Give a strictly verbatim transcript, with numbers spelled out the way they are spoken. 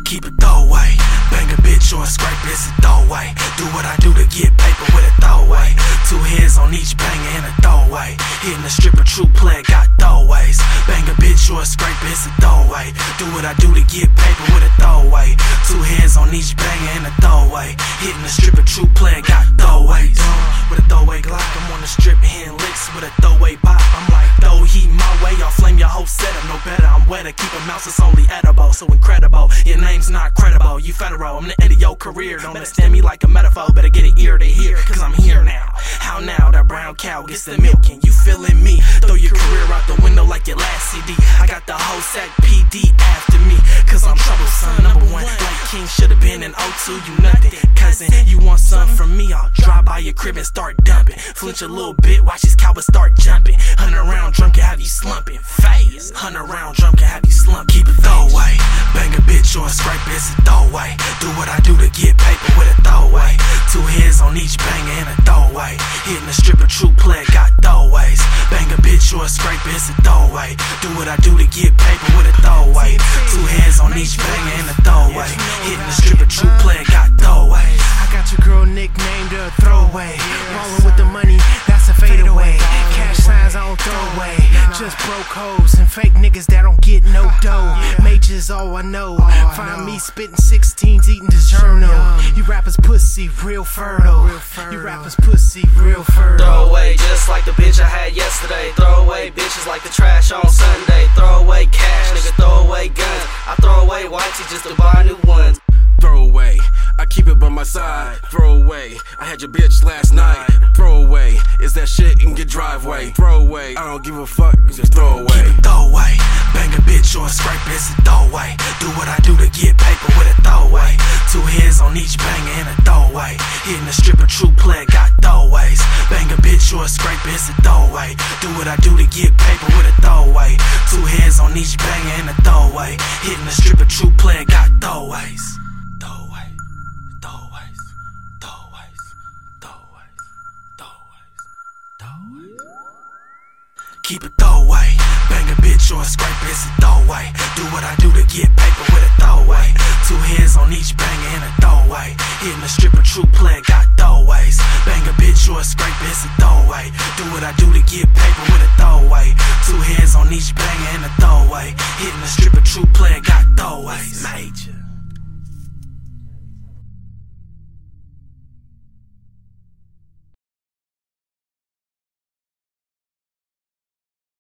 keep it throwaway. Bang a bitch or a scrape, it's a throwaway. Do what I do to get paper with a throwaway. Two heads on each banger and a throwaway. Hitting the stripper, true play, got throwaways. Bang a bitch or a scrape, it's a throwaway. Do what I do to get paper with a throwaway. Two heads on each banger and a throwaway. Hitting the stripper, true play, got throwaways. With a throwaway Glock, I'm on the strip hitting licks with a throwaway pop. I'm like, throw heat my way, I'll flame your whole setup. No better, I'm wetter, keep a mouse, it's only edible. So incredible, your name's not credible. You federal, I'm the end of your career. Don't understand me like a metaphor, better get an ear to hear, cause I'm here now. How now, that brown cow gets the milk, and you feeling me? Throw your career out the window like your last C D. I got the whole sack P D after me, cause I'm troublesome. Number one, like King should've been in O two, you nothing. Cousin, you want something from me? I'll drive by your crib and start dumping. Flinch a little bit, watch these cowards start jumping. Hundred round drum can have you slumping. Phase, hundred round drum can have you slumping. Keep it throwaway. Bang a bitch or a scrape, it's a throwaway. Do what I do to get paper with a throwaway. Two heads on each banger and a throwaway. Hitting the stripper, true play, got throwaways. Bang a bitch or a scrape, it's a throwaway. Do what I do to get paper with a throwaway. Two heads on each banger and a throwaway. Hitting the stripper, true play, got throwaways. I got your girl nicknamed a throwaway. Rolling with the money, that's a fadeaway. Cash signs I don't throw away. Just broke hoes and fake niggas that don't get no dough. Majors all I know. Find me spitting sixteens, eating the journal. You rappers pussy real fertile. You rappers pussy real fertile. Throw away just like the bitch I had yesterday. Throw away bitches like the trash on Sunday. Throw away cash, nigga, throw away guns. I throw away whitey just to buy new ones. Throw away, I keep it by my side. Throw away, I had your bitch last night. Throw away, is that shit in your driveway. Throw away, I don't give a fuck, just throw away. Keep it throwaway. Bang a bitch or a scrape, it's a throwaway. Do what I do to get paper with a throwaway. Two heads on each banger and a throwaway. Hitting the stripper, true play, got throwaways. Bang a bitch or a scrape, it's a throwaway. Do what I do to get paper with a throwaway. Two heads on each banger and a throwaway. Hitting the stripper, true play, got throwaways. Throwaway, throwaways, throwaways, throwaways, throwaways, throwaways. Keep it throwaway. Bang a bitch or a scrape, it's a throwaway. Do what I do to get paper with a throwaway. Two heads on each banger and a throwaway. Hitting the stripper, true play, got throwaways. Bang a bitch or a scrape, it's a throwaway. Do what I do to get paper with a throwaway. Two heads on each banger and a throwaway. Hitting the stripper, true play, got throwaways. Major.